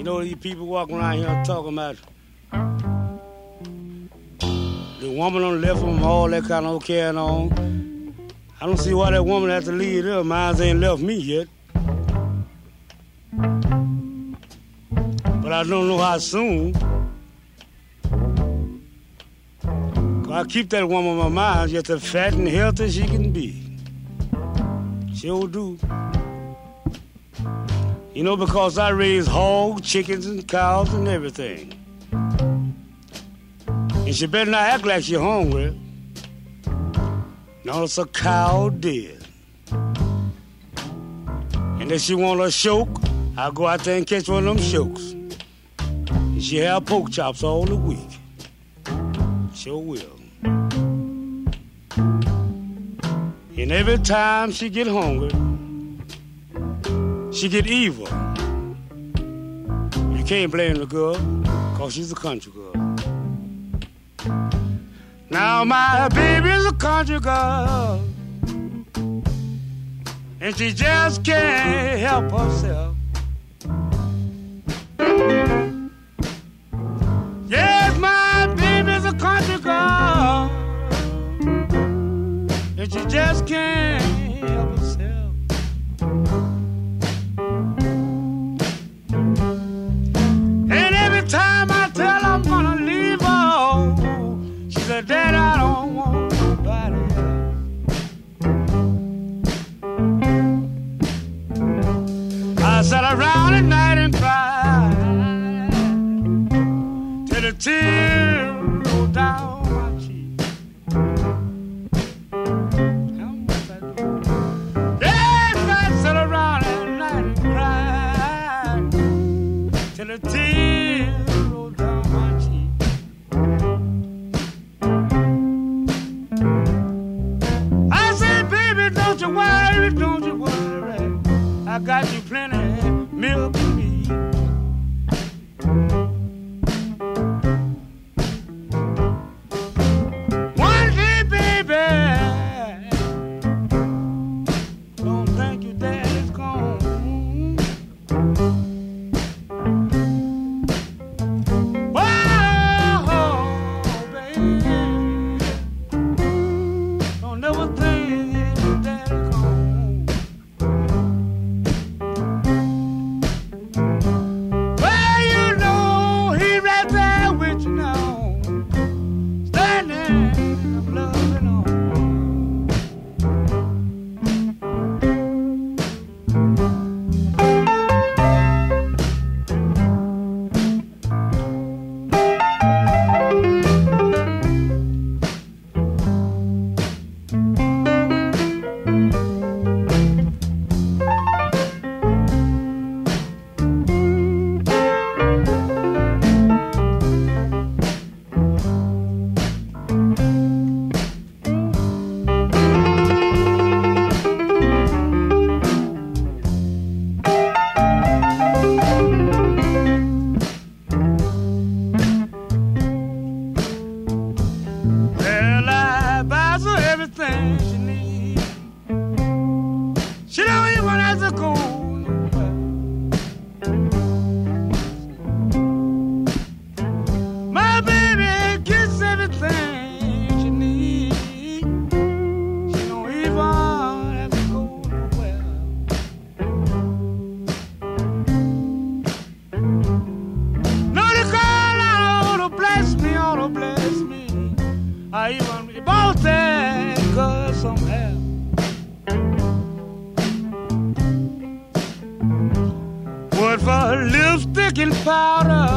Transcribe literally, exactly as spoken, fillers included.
You know these people walking around here talking about the woman on the left of them, all that kind of carrying on. I don't see why that woman has to leave there. Mine ain't left me yet. But I don't know how soon. I keep that woman on my mind, just as fat and healthy as she can be. Sure do. You know, because I raise hogs, chickens, and cows and everything. And she better not act like she's hungry. No, it's a cow dead. And if she want a choke, I'll go out there and catch one of them chokes. And she have pork chops all the week. Sure will. And every time she get hungry, she get evil. You can't blame the girl, cause she's a country girl. Now my baby's a country girl, and she just can't help herself. Yes, my baby's a country girl, and she just can't help herself. And every time I tell her I'm gonna leave her, she said, Dad, I don't want nobody else. I sat around at night and cried till the tears rolled down my cheek. Yes, I sat around at night and cried till the tears rolled down my cheek. I said, baby, don't you worry, don't you worry. I got you plenty milk and meat. One day, baby, don't think your dad is gone. Whoa, baby, don't never think your dad is gone. Well, you know he right there with you now, standing up loving on. Well, I buy her everything she needs. She don't even have to go nowhere. My baby gets everything she needs. She don't even have to go nowhere. No, the girl ought to bless me, ought to bless me. I even bought that girl some hair. Word for lipstick and powder,